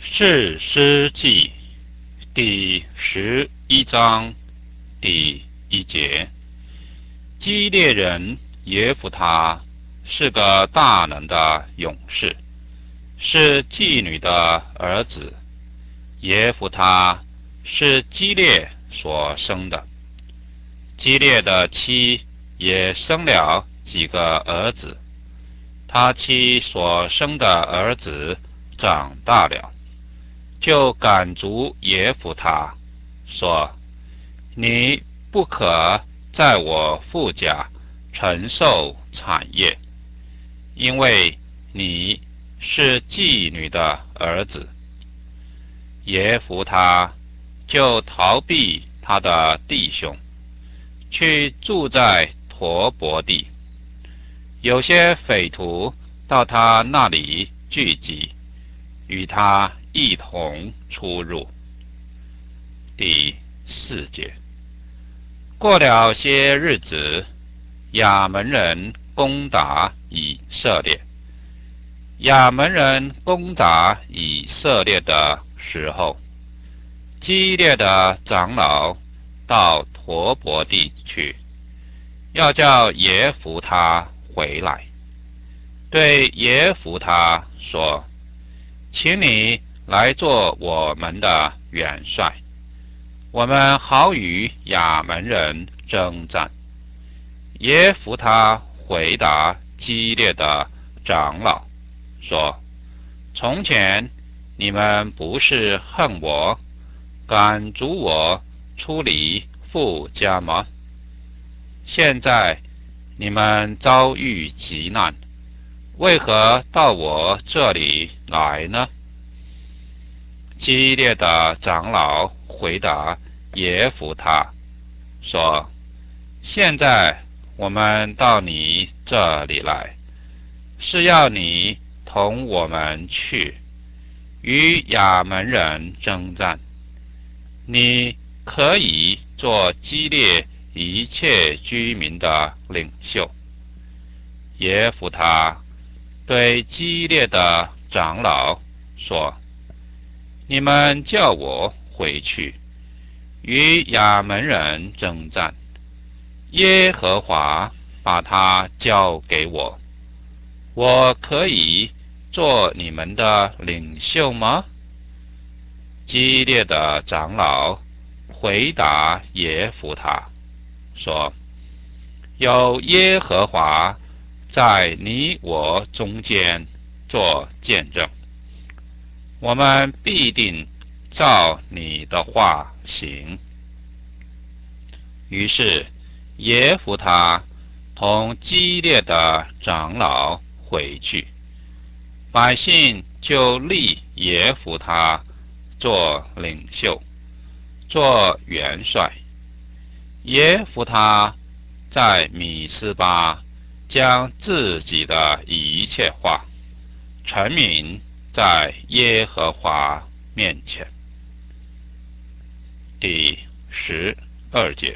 士师记第11章第1节。基列人耶弗他是个大能的勇士，是妓女的儿子。耶弗他是基列所生的，基列的妻也生了几个儿子，他妻所生的儿子长大了，就赶逐耶弗他，说：你不可在我父家承受产业，因为你是妓女的儿子。耶弗他就逃避他的弟兄，去住在陀伯地。有些匪徒到他那里聚集，与他一同出入。第4节。过了些日子，亚门人攻打以色列。亚门人攻打以色列的时候，基列的长老到陀伯地去，要叫耶弗他回来，对耶弗他说：请你来做我们的元帅，我们好与亚门人征战。耶弗他回答基列的长老说：从前你们不是恨我，赶逐我出离父家吗？现在你们遭遇急难，为何到我这里来呢？基列的长老回答耶弗他说：现在我们到你这里来，是要你同我们去与亚门人征战。你可以做基列一切居民的领袖。耶弗他对基列的长老说：你们叫我回去与亚门人征战，耶和华把他交给我，我可以做你们的领袖吗？基列的长老回答耶弗他说：有耶和华在你我中间做见证，我们必定照你的话行。于是耶弗他同基列的长老回去，百姓就立耶弗他做领袖，做元帅。耶弗他在米斯巴将自己的一切话陈明在耶和华面前。第12节。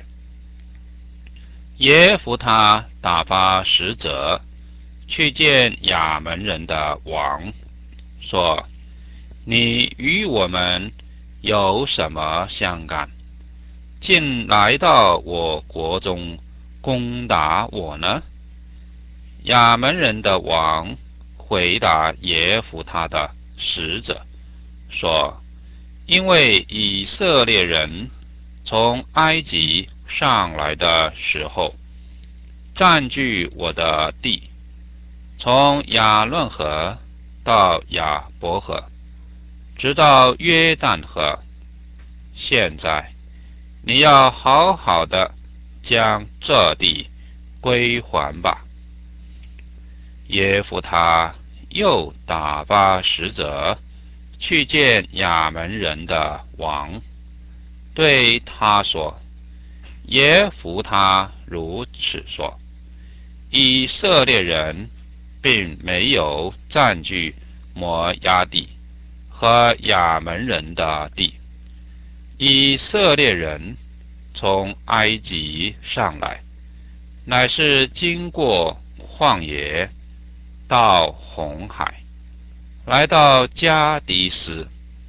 耶弗他打发使者去见亚门人的王，说：你与我们有什么相干，竟来到我国中攻打我呢？亚门人的王回答耶弗他的使者说：因为以色列人从埃及上来的时候，占据我的地，从亚伦河到亚伯河，直到约旦河。现在你要好好的将这地归还吧。耶弗他又打发使者去见亚门人的王，对他说：耶弗他如此说，以色列人并没有占据摩押地和亚门人的地。以色列人从埃及上来，乃是经过旷野，到红海，来到加迪斯，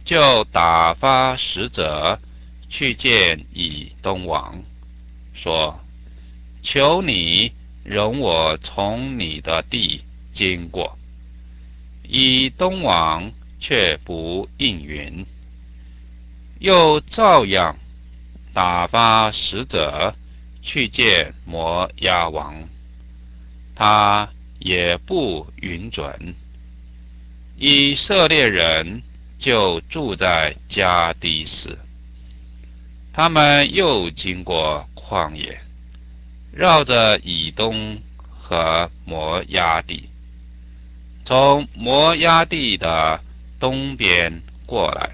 就打发使者去见以东王，说：求你容我从你的地经过。以东王却不应允，又照样打发使者去见摩押王，他也不允准。以色列人就住在加低斯。他们又经过旷野，绕着以东和摩押地，从摩押地的东边过来，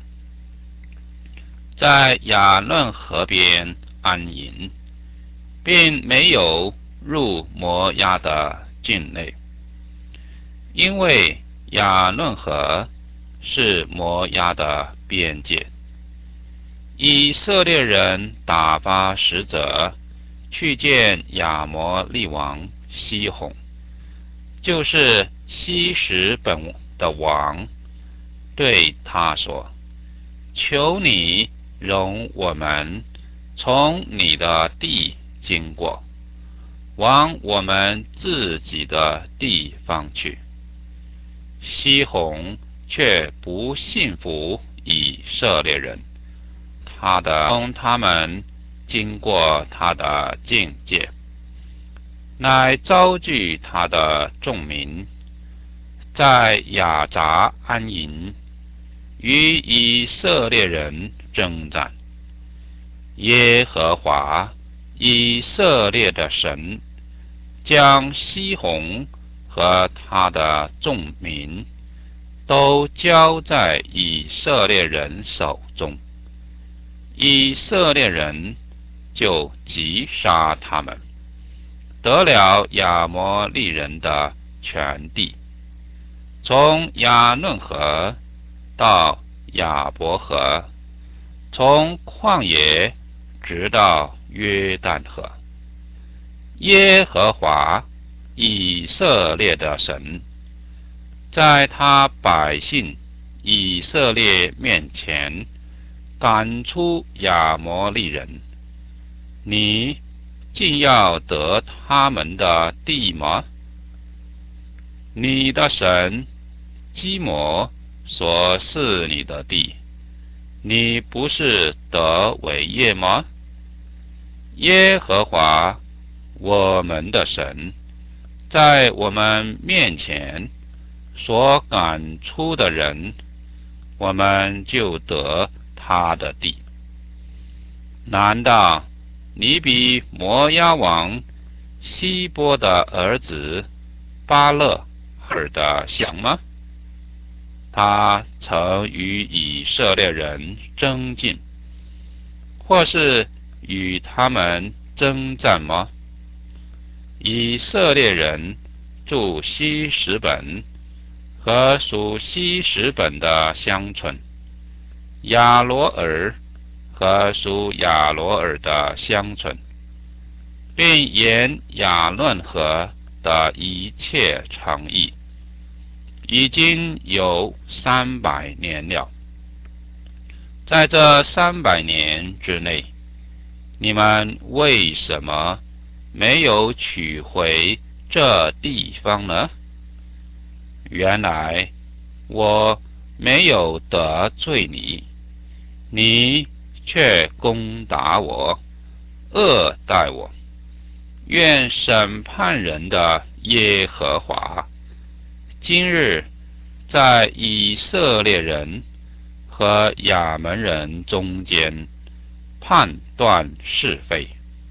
在亚嫩河边安营，并没有入摩押的境内，因为亚嫩河是摩押的边界。以色列人打发使者去见亚摩利王西宏，就是希实本的王，对他说：求你容我们从你的地经过，往我们自己的地方去。西宏却不信服以色列人，他们经过他的境界，乃招聚他的众民，在雅杂安营，与以色列人征战。耶和华以色列的神将西宏和他的众民都交在以色列人手中，以色列人就击杀他们，得了亚摩利人的全地，从亚嫩河到亚伯河，从旷野直到约旦河。耶和华以色列的神在他百姓以色列面前赶出亚摩利人，你竟要得他们的地吗？你的神基摩所是你的地，你不是得为业吗？耶和华我们的神在我们面前所赶出的人，我们就得他的地。难道你比摩押王希波的儿子巴勒尔的强吗？他曾与以色列人争竞，或是与他们征战吗？以色列人住希实本和属希实本的乡村，亚罗尔和属亚罗尔的乡村，并沿亚嫩河的一切城邑，已经有300年了。在这300年之内，你们为什么没有取回这地方呢？原来我没有得罪你，你却攻打我，恶待我。愿审判人的耶和华今日在以色列人和亚门人中间判断是非。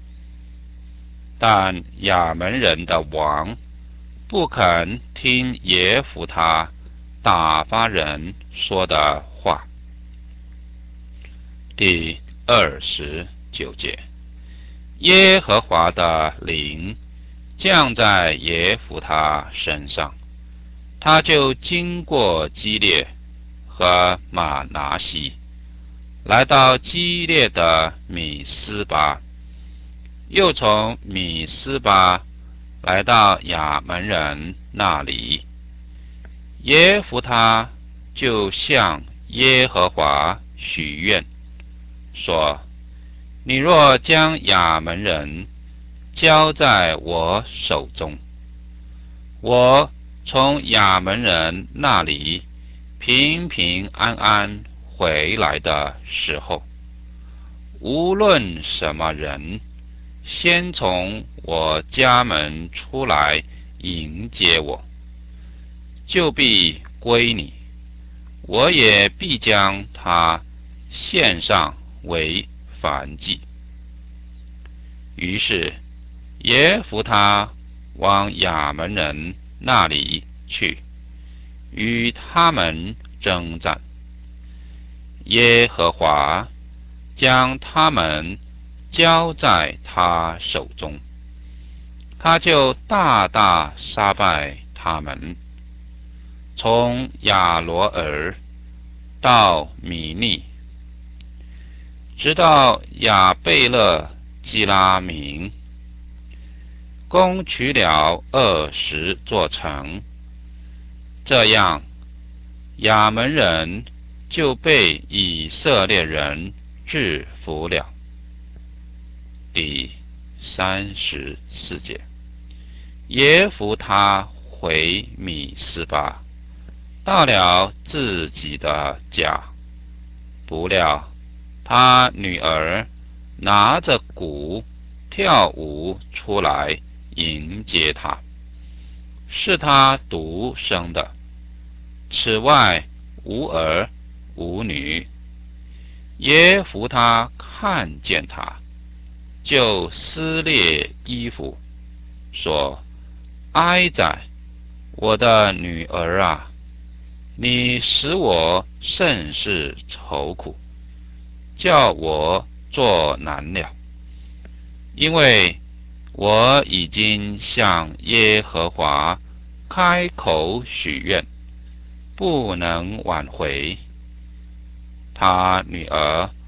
但亚门人的王不肯听耶弗他打发人说的话。第29节，耶和华的灵降在耶弗他身上，他就经过基列和玛拿西，来到基列的米斯巴，又从米斯巴来到亚门人那里。耶弗他就向耶和华许愿，说：你若将亚门人交在我手中，我从亚门人那里平平安安回来的时候，无论什么人先从我家门出来迎接我，就必归你，我也必将他献上为燔祭。于是耶弗他往亚门人那里去，与他们征战。耶和华将他们交在他手中，他就大大杀败他们，从亚罗尔到米利，直到亚贝勒基拉明，攻取了20座城。这样，亚门人就被以色列人制服了。第34节，耶弗他回米斯巴，到了自己的家，不料他女儿拿着鼓跳舞出来迎接他，是他独生的，此外无儿无女。耶弗他看见他，就撕裂衣服，说：哀哉，我的女儿啊，你使我甚是愁苦，叫我作难了，因为我已经向耶和华开口许愿，不能挽回。他女儿